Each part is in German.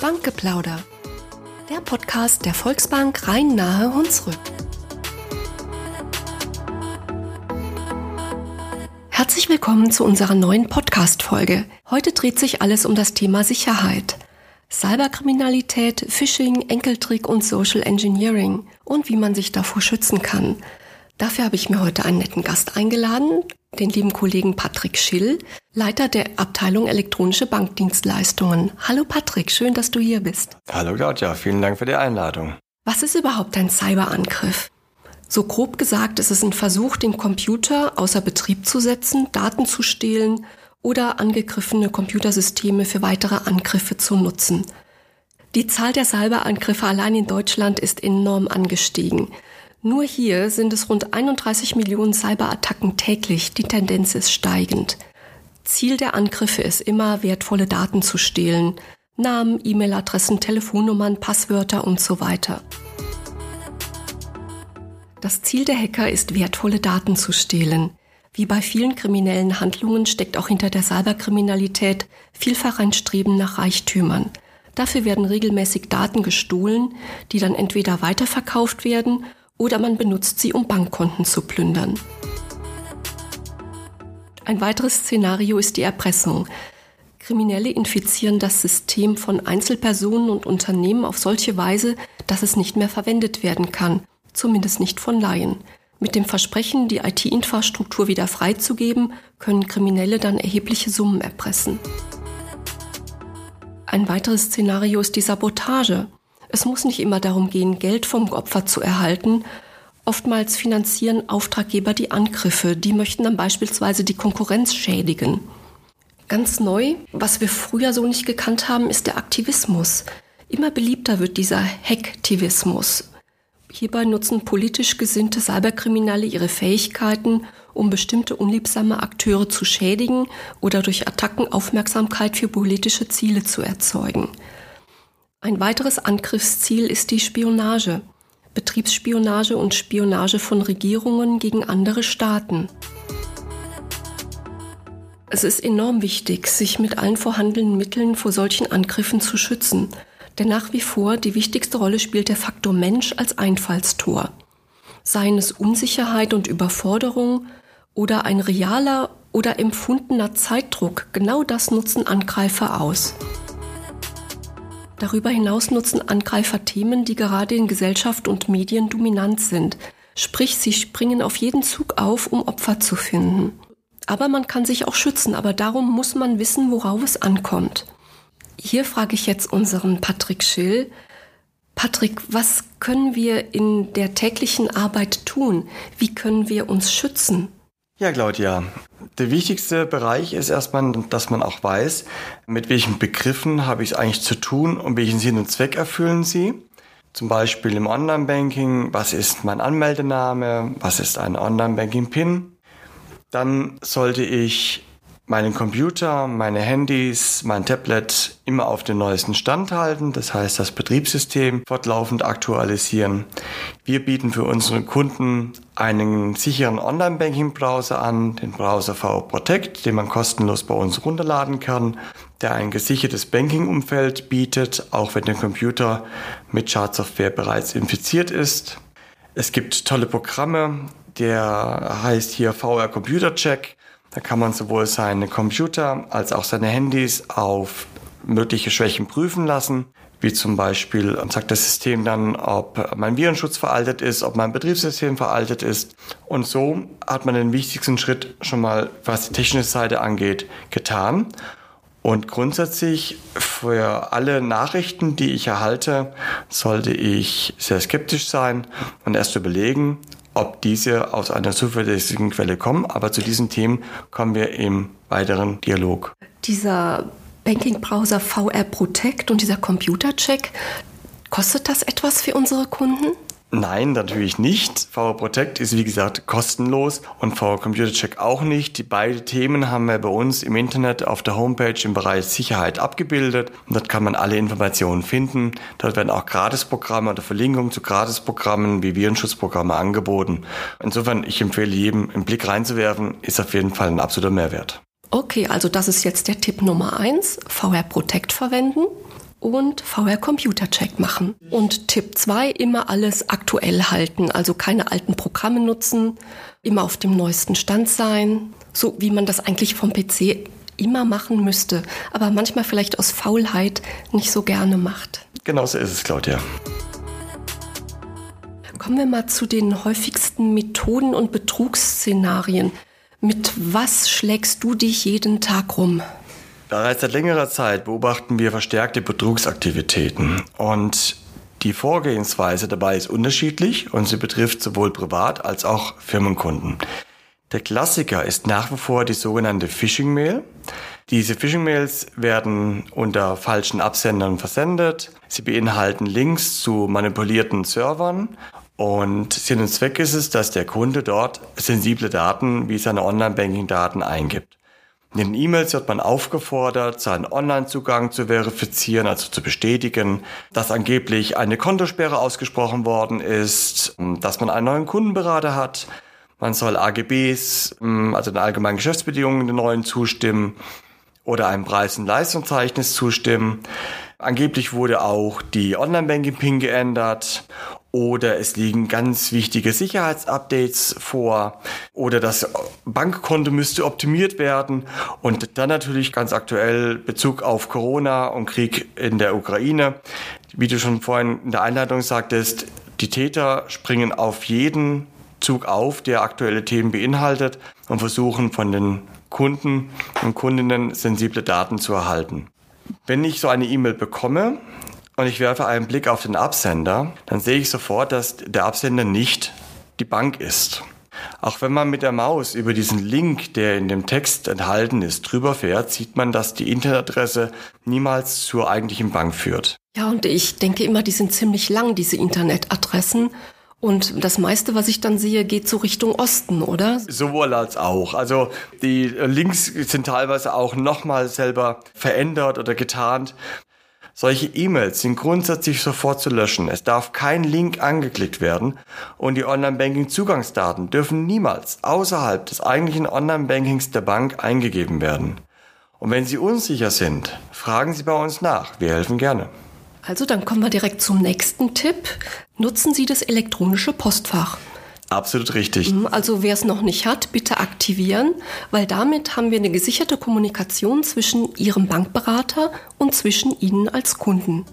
Bankgeplauder, der Podcast der Volksbank Rhein-Nahe-Hunsrück. Herzlich willkommen zu unserer neuen Podcast-Folge. Heute dreht sich alles um das Thema Sicherheit. Cyberkriminalität, Phishing, Enkeltrick und Social Engineering und wie man sich davor schützen kann. Dafür habe ich mir heute einen netten Gast eingeladen, den lieben Kollegen Patrick Schill, Leiter der Abteilung Elektronische Bankdienstleistungen. Hallo Patrick, schön, dass du hier bist. Hallo Claudia, vielen Dank für die Einladung. Was ist überhaupt ein Cyberangriff? So grob gesagt ist es ein Versuch, den Computer außer Betrieb zu setzen, Daten zu stehlen oder angegriffene Computersysteme für weitere Angriffe zu nutzen. Die Zahl der Cyberangriffe allein in Deutschland ist enorm angestiegen. Nur hier sind es rund 31 Millionen Cyberattacken täglich. Die Tendenz ist steigend. Ziel der Angriffe ist immer, wertvolle Daten zu stehlen. Namen, E-Mail-Adressen, Telefonnummern, Passwörter und so weiter. Das Ziel der Hacker ist, wertvolle Daten zu stehlen. Wie bei vielen kriminellen Handlungen steckt auch hinter der Cyberkriminalität vielfach ein Streben nach Reichtümern. Dafür werden regelmäßig Daten gestohlen, die dann entweder weiterverkauft werden oder man benutzt sie, um Bankkonten zu plündern. Ein weiteres Szenario ist die Erpressung. Kriminelle infizieren das System von Einzelpersonen und Unternehmen auf solche Weise, dass es nicht mehr verwendet werden kann, zumindest nicht von Laien. Mit dem Versprechen, die IT-Infrastruktur wieder freizugeben, können Kriminelle dann erhebliche Summen erpressen. Ein weiteres Szenario ist die Sabotage. Es muss nicht immer darum gehen, Geld vom Opfer zu erhalten. Oftmals finanzieren Auftraggeber die Angriffe. Die möchten dann beispielsweise die Konkurrenz schädigen. Ganz neu, was wir früher so nicht gekannt haben, ist der Aktivismus. Immer beliebter wird dieser Hacktivismus. Hierbei nutzen politisch gesinnte Cyberkriminelle ihre Fähigkeiten, um bestimmte unliebsame Akteure zu schädigen oder durch Attacken Aufmerksamkeit für politische Ziele zu erzeugen. Ein weiteres Angriffsziel ist die Spionage, Betriebsspionage und Spionage von Regierungen gegen andere Staaten. Es ist enorm wichtig, sich mit allen vorhandenen Mitteln vor solchen Angriffen zu schützen, denn nach wie vor die wichtigste Rolle spielt der Faktor Mensch als Einfallstor. Seien es Unsicherheit und Überforderung oder ein realer oder empfundener Zeitdruck, genau das nutzen Angreifer aus. Darüber hinaus nutzen Angreifer Themen, die gerade in Gesellschaft und Medien dominant sind. Sprich, sie springen auf jeden Zug auf, um Opfer zu finden. Aber man kann sich auch schützen, aber darum muss man wissen, worauf es ankommt. Hier frage ich jetzt unseren Patrick Schill. Patrick, was können wir in der täglichen Arbeit tun? Wie können wir uns schützen? Ja, Claudia, der wichtigste Bereich ist erstmal, dass man auch weiß, mit welchen Begriffen habe ich es eigentlich zu tun und welchen Sinn und Zweck erfüllen sie. Zum Beispiel im Online-Banking, was ist mein Anmeldename, was ist ein Online-Banking-PIN. Dann sollte ich meinen Computer, meine Handys, mein Tablet immer auf den neuesten Stand halten. Das heißt, das Betriebssystem fortlaufend aktualisieren. Wir bieten für unsere Kunden einen sicheren Online-Banking-Browser an, den Browser VO Protect, den man kostenlos bei uns runterladen kann, der ein gesichertes Banking-Umfeld bietet, auch wenn der Computer mit Schadsoftware bereits infiziert ist. Es gibt tolle Programme, der heißt hier VR Computer Check. Da kann man sowohl seine Computer als auch seine Handys auf mögliche Schwächen prüfen lassen. Wie zum Beispiel sagt das System dann, ob mein Virenschutz veraltet ist, ob mein Betriebssystem veraltet ist. Und so hat man den wichtigsten Schritt schon mal, was die technische Seite angeht, getan. Und grundsätzlich für alle Nachrichten, die ich erhalte, sollte ich sehr skeptisch sein und erst überlegen, ob diese aus einer zuverlässigen Quelle kommen. Aber zu diesen Themen kommen wir im weiteren Dialog. Dieser Banking-Browser VR Protect und dieser Computercheck, kostet das etwas für unsere Kunden? Nein, natürlich nicht. VR Protect ist wie gesagt kostenlos und VR Computercheck auch nicht. Die beiden Themen haben wir bei uns im Internet auf der Homepage im Bereich Sicherheit abgebildet. Und dort kann man alle Informationen finden. Dort werden auch Gratisprogramme oder Verlinkungen zu Gratisprogrammen wie Virenschutzprogramme angeboten. Insofern, ich empfehle jedem, einen Blick reinzuwerfen, ist auf jeden Fall ein absoluter Mehrwert. Okay, also das ist jetzt der Tipp Nummer 1, VR Protect verwenden. und VR-Computercheck machen. Und Tipp 2, immer alles aktuell halten, also keine alten Programme nutzen, immer auf dem neuesten Stand sein, so wie man das eigentlich vom PC immer machen müsste, aber manchmal vielleicht aus Faulheit nicht so gerne macht. Genau so ist es, Claudia. Kommen wir mal zu den häufigsten Methoden und Betrugsszenarien. Mit was schlägst du dich jeden Tag rum? Bereits seit längerer Zeit beobachten wir verstärkte Betrugsaktivitäten und die Vorgehensweise dabei ist unterschiedlich und sie betrifft sowohl Privat- als auch Firmenkunden. Der Klassiker ist nach wie vor die sogenannte Phishing-Mail. Diese Phishing-Mails werden unter falschen Absendern versendet. Sie beinhalten Links zu manipulierten Servern und Sinn und Zweck ist es, dass der Kunde dort sensible Daten wie seine Online-Banking-Daten eingibt. In den E-Mails wird man aufgefordert, seinen Online-Zugang zu verifizieren, also zu bestätigen, dass angeblich eine Kontosperre ausgesprochen worden ist, dass man einen neuen Kundenberater hat. Man soll AGBs, also den allgemeinen Geschäftsbedingungen, den neuen zustimmen oder einem Preis- und Leistungsverzeichnis zustimmen. Angeblich wurde auch die Online-Banking-PIN geändert oder es liegen ganz wichtige Sicherheitsupdates vor oder das Bankkonto müsste optimiert werden und dann natürlich ganz aktuell Bezug auf Corona und Krieg in der Ukraine. Wie du schon vorhin in der Einleitung sagtest, die Täter springen auf jeden Zug auf, der aktuelle Themen beinhaltet und versuchen von den Kunden und Kundinnen sensible Daten zu erhalten. Wenn ich so eine E-Mail bekomme und ich werfe einen Blick auf den Absender, dann sehe ich sofort, dass der Absender nicht die Bank ist. Auch wenn man mit der Maus über diesen Link, der in dem Text enthalten ist, drüber fährt, sieht man, dass die Internetadresse niemals zur eigentlichen Bank führt. Ja, und ich denke immer, die sind ziemlich lang, diese Internetadressen. Und das meiste, was ich dann sehe, geht so Richtung Osten, oder? Sowohl als auch. Also die Links sind teilweise auch nochmal selber verändert oder getarnt. Solche E-Mails sind grundsätzlich sofort zu löschen. Es darf kein Link angeklickt werden und die Online-Banking-Zugangsdaten dürfen niemals außerhalb des eigentlichen Online-Bankings der Bank eingegeben werden. Und wenn Sie unsicher sind, fragen Sie bei uns nach. Wir helfen gerne. Also dann kommen wir direkt zum nächsten Tipp. Nutzen Sie das elektronische Postfach. Absolut richtig. Also wer es noch nicht hat, bitte aktivieren, weil damit haben wir eine gesicherte Kommunikation zwischen Ihrem Bankberater und zwischen Ihnen als Kunden.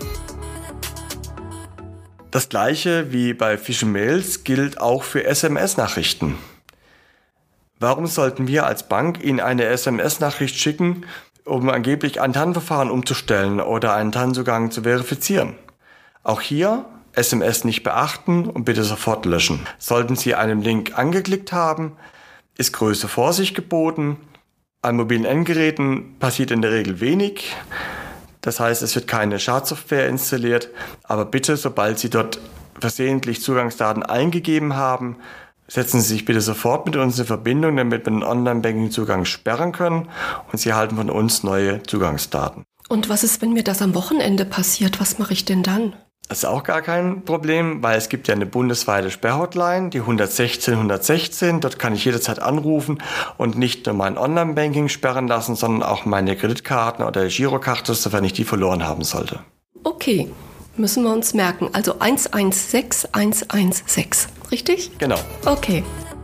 Das Gleiche wie bei Phishing-Mails gilt auch für SMS-Nachrichten. Warum sollten wir als Bank Ihnen eine SMS-Nachricht schicken, um angeblich ein TAN-Verfahren umzustellen oder einen TAN-Zugang zu verifizieren? Auch hier SMS nicht beachten und bitte sofort löschen. Sollten Sie einen Link angeklickt haben, ist größte Vorsicht geboten. An mobilen Endgeräten passiert in der Regel wenig. Das heißt, es wird keine Schadsoftware installiert. Aber bitte, sobald Sie dort versehentlich Zugangsdaten eingegeben haben, setzen Sie sich bitte sofort mit uns in Verbindung, damit wir den Online-Banking-Zugang sperren können und Sie erhalten von uns neue Zugangsdaten. Und was ist, wenn mir das am Wochenende passiert? Was mache ich denn dann? Das ist auch gar kein Problem, weil es gibt ja eine bundesweite Sperrhotline, die 116 116. Dort kann ich jederzeit anrufen und nicht nur mein Online-Banking sperren lassen, sondern auch meine Kreditkarten oder Girokarte, sofern ich die verloren haben sollte. Okay, müssen wir uns merken. Also 116 116, richtig? Genau. Okay.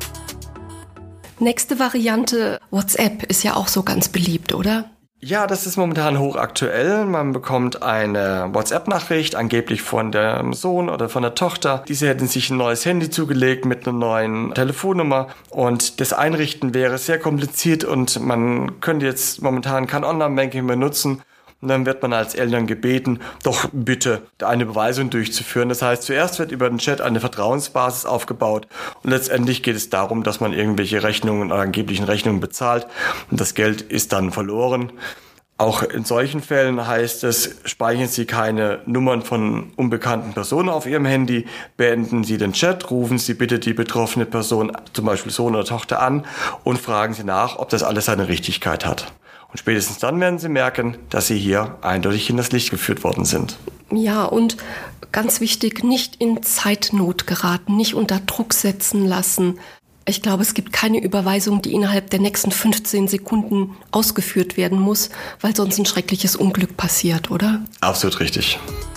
Nächste Variante, WhatsApp ist ja auch so ganz beliebt, oder? Ja, das ist momentan hochaktuell. Man bekommt eine WhatsApp-Nachricht, angeblich von dem Sohn oder von der Tochter. Diese hätten sich ein neues Handy zugelegt mit einer neuen Telefonnummer und das Einrichten wäre sehr kompliziert und man könnte jetzt momentan kein Online-Banking mehr nutzen. Und dann wird man als Eltern gebeten, doch bitte eine Beweisung durchzuführen. Das heißt, zuerst wird über den Chat eine Vertrauensbasis aufgebaut und letztendlich geht es darum, dass man irgendwelche Rechnungen oder angeblichen Rechnungen bezahlt und das Geld ist dann verloren. Auch in solchen Fällen heißt es, speichern Sie keine Nummern von unbekannten Personen auf Ihrem Handy, beenden Sie den Chat, rufen Sie bitte die betroffene Person, zum Beispiel Sohn oder Tochter, an und fragen Sie nach, ob das alles seine Richtigkeit hat. Und spätestens dann werden Sie merken, dass Sie hier eindeutig in das Licht geführt worden sind. Ja, und ganz wichtig, nicht in Zeitnot geraten, nicht unter Druck setzen lassen. Ich glaube, es gibt keine Überweisung, die innerhalb der nächsten 15 Sekunden ausgeführt werden muss, weil sonst ein schreckliches Unglück passiert, oder? Absolut richtig.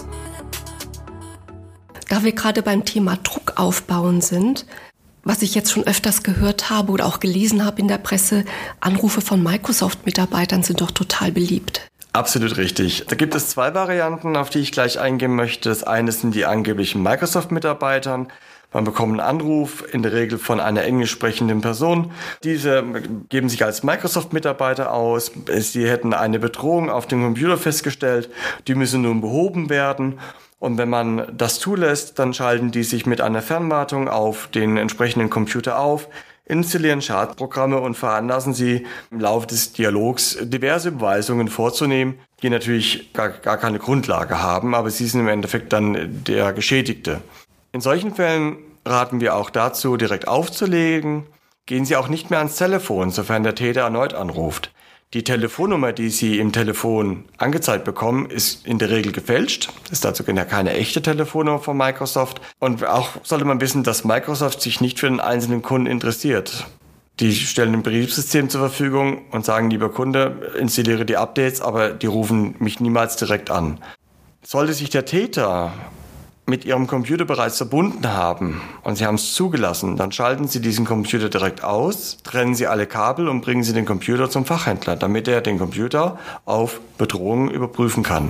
Da wir gerade beim Thema Druck aufbauen sind, was ich jetzt schon öfters gehört habe oder auch gelesen habe in der Presse, Anrufe von Microsoft-Mitarbeitern sind doch total beliebt. Absolut richtig. Da gibt es 2 Varianten, auf die ich gleich eingehen möchte. Das eine sind die angeblichen Microsoft-Mitarbeitern. Man bekommt einen Anruf, in der Regel von einer englisch sprechenden Person. Diese geben sich als Microsoft-Mitarbeiter aus. Sie hätten eine Bedrohung auf dem Computer festgestellt. Die müsse nun behoben werden. Und wenn man das zulässt, dann schalten die sich mit einer Fernwartung auf den entsprechenden Computer auf, installieren Schadprogramme und veranlassen sie im Laufe des Dialogs diverse Überweisungen vorzunehmen, die natürlich gar keine Grundlage haben, aber sie sind im Endeffekt dann der Geschädigte. In solchen Fällen raten wir auch dazu, direkt aufzulegen. Gehen Sie auch nicht mehr ans Telefon, sofern der Täter erneut anruft. Die Telefonnummer, die Sie im Telefon angezeigt bekommen, ist in der Regel gefälscht. Ist dazu keine echte Telefonnummer von Microsoft. Und auch sollte man wissen, dass Microsoft sich nicht für den einzelnen Kunden interessiert. Die stellen ein Betriebssystem zur Verfügung und sagen, lieber Kunde, installiere die Updates, aber die rufen mich niemals direkt an. Sollte sich der Täter mit Ihrem Computer bereits verbunden haben und Sie haben es zugelassen, dann schalten Sie diesen Computer direkt aus, trennen Sie alle Kabel und bringen Sie den Computer zum Fachhändler, damit er den Computer auf Bedrohungen überprüfen kann.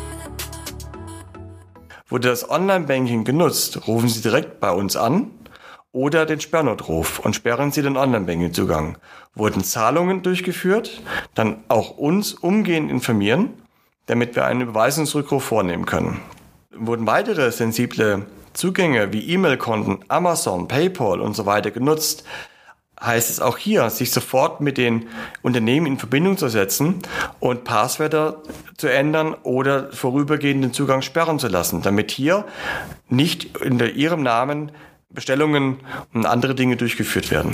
Wurde das Online-Banking genutzt, rufen Sie direkt bei uns an oder den Sperrnotruf und sperren Sie den Online-Banking-Zugang. Wurden Zahlungen durchgeführt, dann auch uns umgehend informieren, damit wir einen Überweisungsrückruf vornehmen können. Wurden weitere sensible Zugänge wie E-Mail-Konten, Amazon, PayPal und so weiter genutzt, heißt es auch hier, sich sofort mit den Unternehmen in Verbindung zu setzen und Passwörter zu ändern oder vorübergehend den Zugang sperren zu lassen, damit hier nicht unter Ihrem Namen Bestellungen und andere Dinge durchgeführt werden.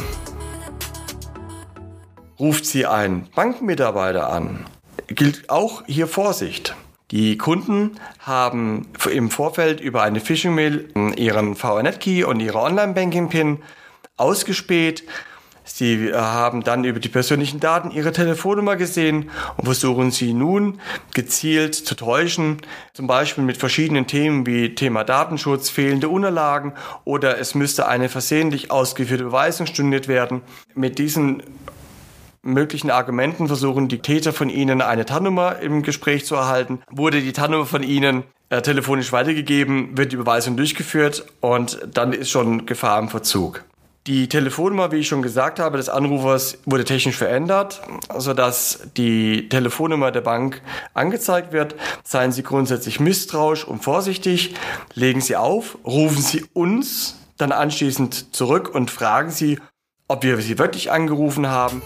Ruft Sie ein Bankmitarbeiter an, gilt auch hier Vorsicht. Die Kunden haben im Vorfeld über eine Phishing-Mail ihren VNet-Key und ihre Online-Banking-PIN ausgespäht. Sie haben dann über die persönlichen Daten ihre Telefonnummer gesehen und versuchen sie nun gezielt zu täuschen, zum Beispiel mit verschiedenen Themen wie Thema Datenschutz, fehlende Unterlagen oder es müsste eine versehentlich ausgeführte Überweisung storniert werden. Mit diesen möglichen Argumenten versuchen die Täter von Ihnen eine TAN-Nummer im Gespräch zu erhalten. Wurde die TAN-Nummer von Ihnen telefonisch weitergegeben, wird die Überweisung durchgeführt und dann ist schon Gefahr im Verzug. Die Telefonnummer, wie ich schon gesagt habe, des Anrufers wurde technisch verändert, sodass die Telefonnummer der Bank angezeigt wird. Seien Sie grundsätzlich misstrauisch und vorsichtig, legen Sie auf, rufen Sie uns dann anschließend zurück und fragen Sie, ob wir Sie wirklich angerufen haben.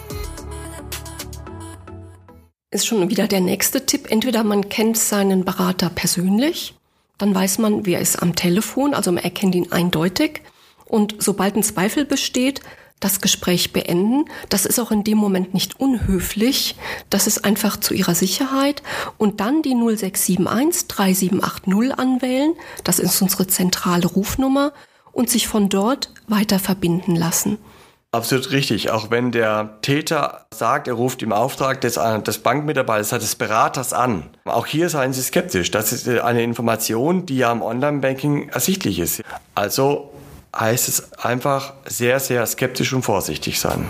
Ist schon wieder der nächste Tipp. Entweder man kennt seinen Berater persönlich, dann weiß man, wer ist am Telefon, also man erkennt ihn eindeutig. Und sobald ein Zweifel besteht, das Gespräch beenden. Das ist auch in dem Moment nicht unhöflich. Das ist einfach zu Ihrer Sicherheit. Und dann die 0671 3780 anwählen. Das ist unsere zentrale Rufnummer. Und sich von dort weiter verbinden lassen. Absolut richtig. Auch wenn der Täter sagt, er ruft im Auftrag des Bankmitarbeiters, des Beraters an. Auch hier seien Sie skeptisch. Das ist eine Information, die ja im Online-Banking ersichtlich ist. Also heißt es einfach sehr, sehr skeptisch und vorsichtig sein.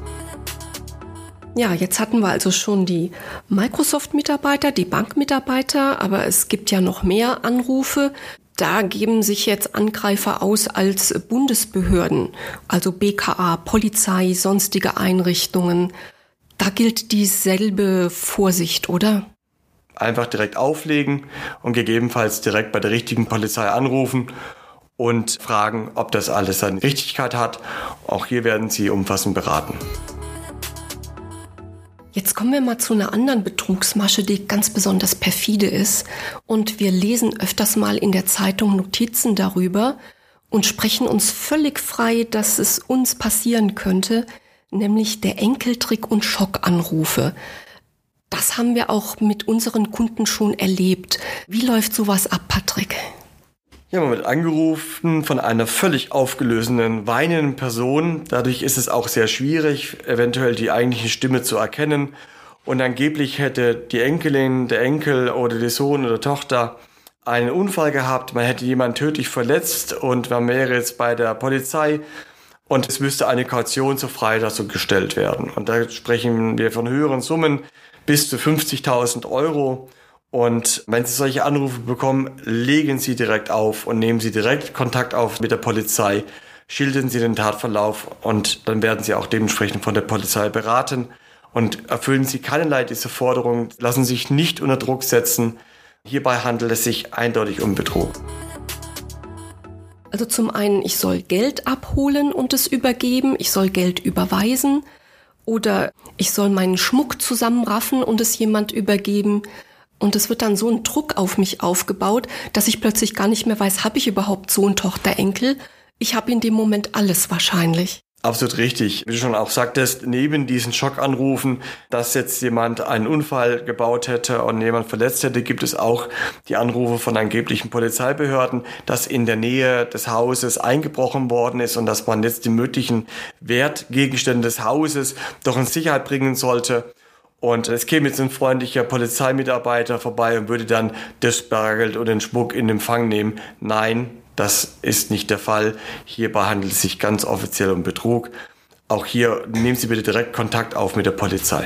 Ja, jetzt hatten wir also schon die Microsoft-Mitarbeiter, die Bankmitarbeiter, aber es gibt ja noch mehr Anrufe. Da geben sich jetzt Angreifer aus als Bundesbehörden, also BKA, Polizei, sonstige Einrichtungen. Da gilt dieselbe Vorsicht, oder? Einfach direkt auflegen und gegebenenfalls direkt bei der richtigen Polizei anrufen und fragen, ob das alles seine Richtigkeit hat. Auch hier werden Sie umfassend beraten. Jetzt kommen wir mal zu einer anderen Betrugsmasche, die ganz besonders perfide ist. Und wir lesen öfters mal in der Zeitung Notizen darüber und sprechen uns völlig frei, dass es uns passieren könnte, nämlich der Enkeltrick und Schockanrufe. Das haben wir auch mit unseren Kunden schon erlebt. Wie läuft sowas ab, Patrick? Ja, man wird angerufen von einer völlig aufgelösenen, weinenden Person. Dadurch ist es auch sehr schwierig, eventuell die eigentliche Stimme zu erkennen. Und angeblich hätte die Enkelin, der Enkel oder der Sohn oder Tochter einen Unfall gehabt. Man hätte jemanden tödlich verletzt und man wäre jetzt bei der Polizei. Und es müsste eine Kaution zur Freilassung gestellt werden. Und da sprechen wir von höheren Summen bis zu 50.000 Euro. Und wenn Sie solche Anrufe bekommen, legen Sie direkt auf und nehmen Sie direkt Kontakt auf mit der Polizei, schildern Sie den Tatverlauf und dann werden Sie auch dementsprechend von der Polizei beraten und erfüllen Sie keinerlei diese Forderungen, lassen sich nicht unter Druck setzen. Hierbei handelt es sich eindeutig um Betrug. Also zum einen, ich soll Geld abholen und es übergeben, ich soll Geld überweisen oder ich soll meinen Schmuck zusammenraffen und es jemand übergeben. Und es wird dann so ein Druck auf mich aufgebaut, dass ich plötzlich gar nicht mehr weiß, habe ich überhaupt Sohn, Tochter, Enkel? Ich habe in dem Moment alles wahrscheinlich. Absolut richtig. Wie du schon auch sagtest, neben diesen Schockanrufen, dass jetzt jemand einen Unfall gebaut hätte und jemand verletzt hätte, gibt es auch die Anrufe von angeblichen Polizeibehörden, dass in der Nähe des Hauses eingebrochen worden ist und dass man jetzt die möglichen Wertgegenstände des Hauses doch in Sicherheit bringen sollte. Und es käme jetzt ein freundlicher Polizeimitarbeiter vorbei und würde dann das Bargeld oder den Schmuck in Empfang nehmen. Nein, das ist nicht der Fall. Hierbei handelt es sich ganz offiziell um Betrug. Auch hier nehmen Sie bitte direkt Kontakt auf mit der Polizei.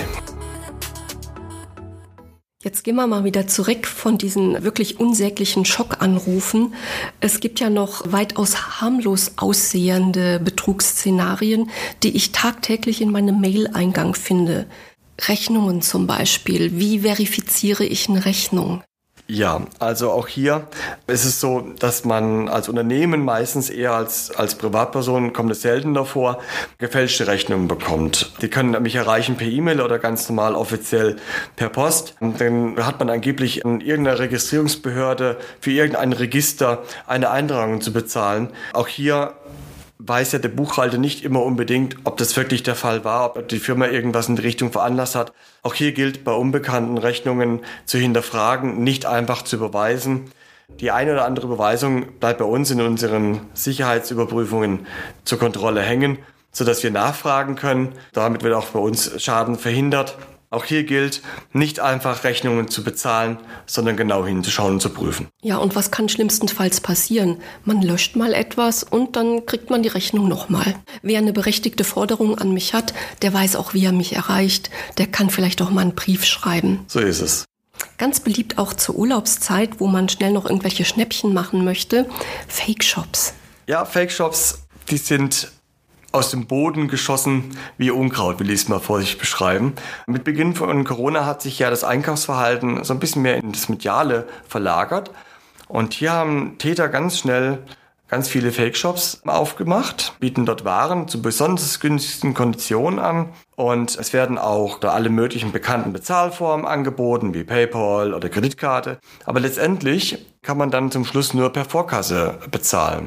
Jetzt gehen wir mal wieder zurück von diesen wirklich unsäglichen Schockanrufen. Es gibt ja noch weitaus harmlos aussehende Betrugsszenarien, die ich tagtäglich in meinem Mail-Eingang finde. Rechnungen zum Beispiel. Wie verifiziere ich eine Rechnung? Ja, also auch hier ist es so, dass man als Unternehmen meistens eher als Privatperson, kommt es selten vor, gefälschte Rechnungen bekommt. Die können mich erreichen per E-Mail oder ganz normal offiziell per Post. Und dann hat man angeblich in irgendeiner Registrierungsbehörde für irgendein Register eine Eintragung zu bezahlen. Auch hier weiß ja der Buchhalter nicht immer unbedingt, ob das wirklich der Fall war, ob die Firma irgendwas in die Richtung veranlasst hat. Auch hier gilt bei unbekannten Rechnungen zu hinterfragen, nicht einfach zu überweisen. Die eine oder andere Überweisung bleibt bei uns in unseren Sicherheitsüberprüfungen zur Kontrolle hängen, sodass wir nachfragen können. Damit wird auch bei uns Schaden verhindert. Auch hier gilt, nicht einfach Rechnungen zu bezahlen, sondern genau hinzuschauen und zu prüfen. Ja, und was kann schlimmstenfalls passieren? Man löscht mal etwas und dann kriegt man die Rechnung nochmal. Wer eine berechtigte Forderung an mich hat, der weiß auch, wie er mich erreicht. Der kann vielleicht auch mal einen Brief schreiben. So ist es. Ganz beliebt auch zur Urlaubszeit, wo man schnell noch irgendwelche Schnäppchen machen möchte, Fake-Shops. Ja, Fake-Shops, die sind aus dem Boden geschossen wie Unkraut, will ich es mal vorsichtig beschreiben. Mit Beginn von Corona hat sich ja das Einkaufsverhalten so ein bisschen mehr in das Mediale verlagert. Und hier haben Täter ganz schnell ganz viele Fake-Shops aufgemacht, bieten dort Waren zu besonders günstigen Konditionen an. Und es werden auch da alle möglichen bekannten Bezahlformen angeboten, wie PayPal oder Kreditkarte. Aber letztendlich kann man dann zum Schluss nur per Vorkasse bezahlen.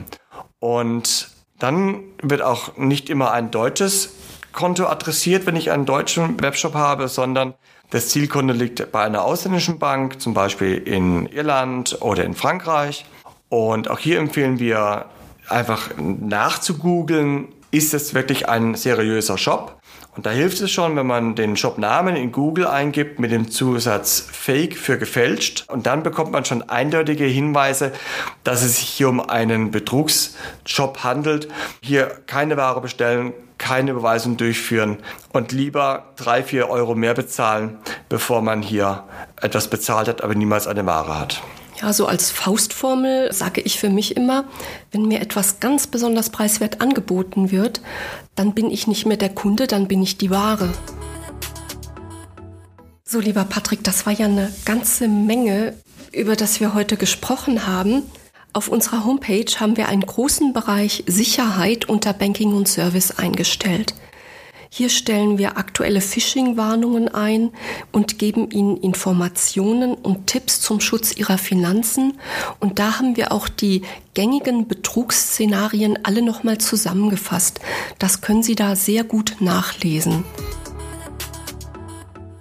Und dann wird auch nicht immer ein deutsches Konto adressiert, wenn ich einen deutschen Webshop habe, sondern das Zielkonto liegt bei einer ausländischen Bank, zum Beispiel in Irland oder in Frankreich. Und auch hier empfehlen wir einfach nachzugoogeln, ist es wirklich ein seriöser Shop? Und da hilft es schon, wenn man den Shopnamen in Google eingibt mit dem Zusatz Fake für gefälscht. Und dann bekommt man schon eindeutige Hinweise, dass es sich hier um einen Betrugsshop handelt. Hier keine Ware bestellen, keine Überweisung durchführen und lieber 3-4 Euro mehr bezahlen, bevor man hier etwas bezahlt hat, aber niemals eine Ware hat. Ja, so als Faustformel sage ich für mich immer, wenn mir etwas ganz besonders preiswert angeboten wird, dann bin ich nicht mehr der Kunde, dann bin ich die Ware. So, lieber Patrick, das war ja eine ganze Menge, über das wir heute gesprochen haben. Auf unserer Homepage haben wir einen großen Bereich Sicherheit unter Banking und Service eingestellt. Hier stellen wir aktuelle Phishing-Warnungen ein und geben Ihnen Informationen und Tipps zum Schutz Ihrer Finanzen. Und da haben wir auch die gängigen Betrugsszenarien alle nochmal zusammengefasst. Das können Sie da sehr gut nachlesen.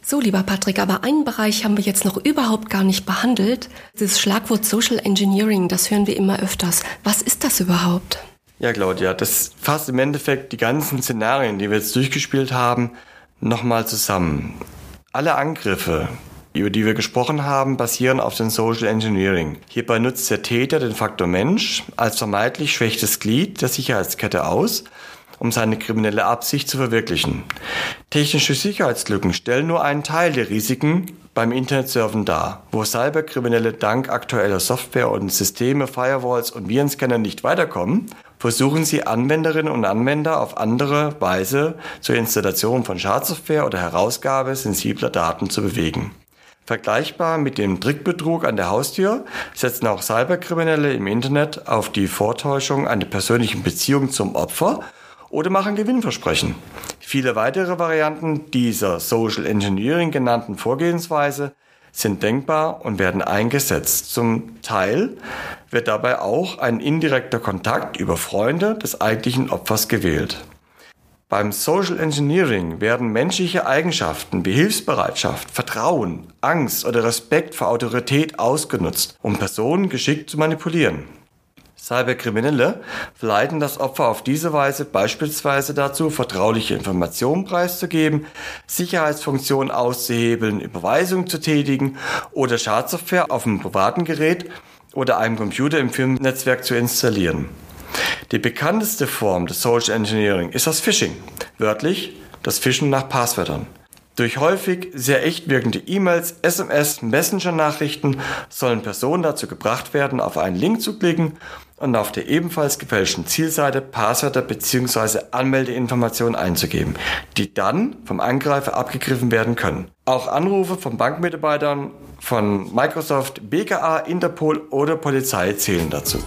So, lieber Patrick, aber einen Bereich haben wir jetzt noch überhaupt gar nicht behandelt. Das Schlagwort Social Engineering, das hören wir immer öfters. Was ist das überhaupt? Ja, Claudia, das fasst im Endeffekt die ganzen Szenarien, die wir jetzt durchgespielt haben, nochmal zusammen. Alle Angriffe, über die wir gesprochen haben, basieren auf dem Social Engineering. Hierbei nutzt der Täter den Faktor Mensch als vermeintlich schwächstes Glied der Sicherheitskette aus, um seine kriminelle Absicht zu verwirklichen. Technische Sicherheitslücken stellen nur einen Teil der Risiken beim Internetsurfen dar. Wo Cyberkriminelle dank aktueller Software und Systeme, Firewalls und Virenscanner nicht weiterkommen, versuchen sie Anwenderinnen und Anwender auf andere Weise zur Installation von Schadsoftware oder Herausgabe sensibler Daten zu bewegen. Vergleichbar mit dem Trickbetrug an der Haustür setzen auch Cyberkriminelle im Internet auf die Vortäuschung einer persönlichen Beziehung zum Opfer oder machen Gewinnversprechen. Viele weitere Varianten dieser Social Engineering genannten Vorgehensweise sind denkbar und werden eingesetzt. Zum Teil wird dabei auch ein indirekter Kontakt über Freunde des eigentlichen Opfers gewählt. Beim Social Engineering werden menschliche Eigenschaften wie Hilfsbereitschaft, Vertrauen, Angst oder Respekt vor Autorität ausgenutzt, um Personen geschickt zu manipulieren. Cyberkriminelle verleiten das Opfer auf diese Weise beispielsweise dazu, vertrauliche Informationen preiszugeben, Sicherheitsfunktionen auszuhebeln, Überweisungen zu tätigen oder Schadsoftware auf einem privaten Gerät oder einem Computer im Firmennetzwerk zu installieren. Die bekannteste Form des Social Engineering ist das Phishing, wörtlich das Fischen nach Passwörtern. Durch häufig sehr echt wirkende E-Mails, SMS, Messenger-Nachrichten sollen Personen dazu gebracht werden, auf einen Link zu klicken und auf der ebenfalls gefälschten Zielseite Passwörter bzw. Anmeldeinformationen einzugeben, die dann vom Angreifer abgegriffen werden können. Auch Anrufe von Bankmitarbeitern von Microsoft, BKA, Interpol oder Polizei zählen dazu.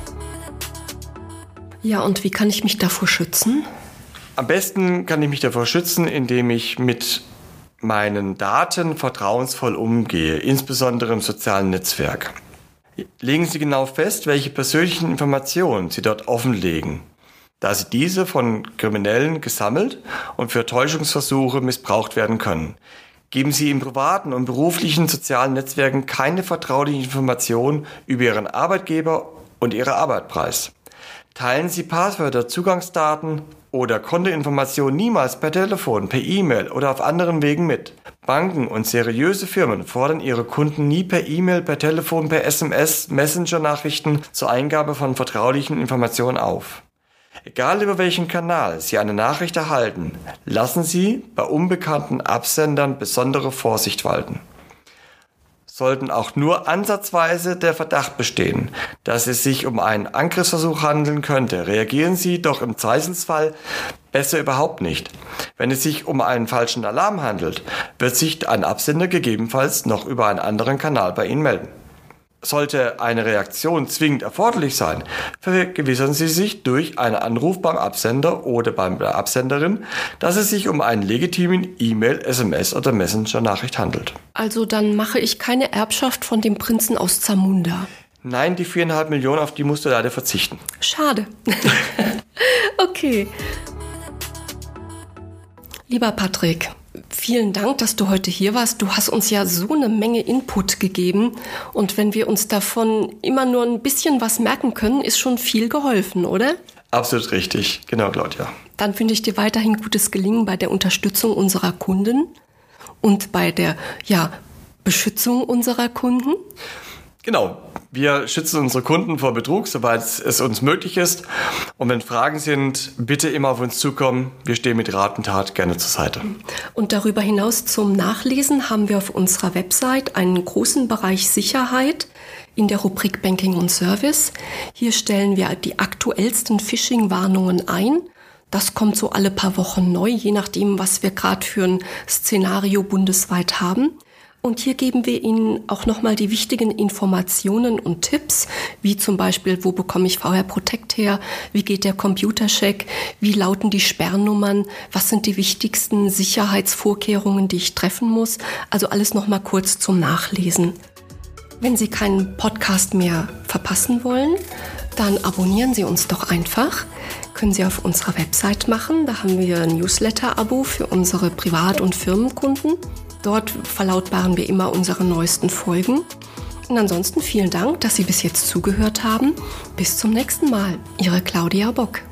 Ja, und wie kann ich mich davor schützen? Am besten kann ich mich davor schützen, indem ich mit meinen Daten vertrauensvoll umgehe, insbesondere im sozialen Netzwerk. Legen Sie genau fest, welche persönlichen Informationen Sie dort offenlegen, da Sie diese von Kriminellen gesammelt und für Täuschungsversuche missbraucht werden können. Geben Sie in privaten und beruflichen sozialen Netzwerken keine vertraulichen Informationen über Ihren Arbeitgeber und Ihre Arbeit preis. Teilen Sie Passwörter, Zugangsdaten oder Kontoinformationen niemals per Telefon, per E-Mail oder auf anderen Wegen mit. Banken und seriöse Firmen fordern ihre Kunden nie per E-Mail, per Telefon, per SMS, Messenger-Nachrichten zur Eingabe von vertraulichen Informationen auf. Egal über welchen Kanal Sie eine Nachricht erhalten, lassen Sie bei unbekannten Absendern besondere Vorsicht walten. Sollten auch nur ansatzweise der Verdacht bestehen, dass es sich um einen Angriffsversuch handeln könnte, reagieren Sie doch im Zweifelsfall besser überhaupt nicht. Wenn es sich um einen falschen Alarm handelt, wird sich ein Absender gegebenenfalls noch über einen anderen Kanal bei Ihnen melden. Sollte eine Reaktion zwingend erforderlich sein, vergewissern Sie sich durch einen Anruf beim Absender oder bei der Absenderin, dass es sich um einen legitimen E-Mail, SMS oder Messenger-Nachricht handelt. Also dann mache ich keine Erbschaft von dem Prinzen aus Zamunda. Nein, die 4,5 Millionen, auf die musst du leider verzichten. Schade. Okay. Lieber Patrick, vielen Dank, dass du heute hier warst. Du hast uns ja so eine Menge Input gegeben. Und wenn wir uns davon immer nur ein bisschen was merken können, ist schon viel geholfen, oder? Absolut richtig. Genau, Claudia. Dann wünsche ich dir weiterhin gutes Gelingen bei der Unterstützung unserer Kunden und bei der Beschützung unserer Kunden. Genau. Wir schützen unsere Kunden vor Betrug, soweit es uns möglich ist. Und wenn Fragen sind, bitte immer auf uns zukommen. Wir stehen mit Rat und Tat gerne zur Seite. Und darüber hinaus zum Nachlesen haben wir auf unserer Website einen großen Bereich Sicherheit in der Rubrik Banking und Service. Hier stellen wir die aktuellsten Phishing-Warnungen ein. Das kommt so alle paar Wochen neu, je nachdem, was wir gerade für ein Szenario bundesweit haben. Und hier geben wir Ihnen auch nochmal die wichtigen Informationen und Tipps, wie zum Beispiel, wo bekomme ich VR Protect her, wie geht der Computercheck, wie lauten die Sperrnummern, was sind die wichtigsten Sicherheitsvorkehrungen, die ich treffen muss. Also alles nochmal kurz zum Nachlesen. Wenn Sie keinen Podcast mehr verpassen wollen, dann abonnieren Sie uns doch einfach. können Sie auf unserer Website machen. Da haben wir ein Newsletter-Abo für unsere Privat- und Firmenkunden. Dort verlautbaren wir immer unsere neuesten Folgen. Und ansonsten vielen Dank, dass Sie bis jetzt zugehört haben. Bis zum nächsten Mal. Ihre Claudia Bock.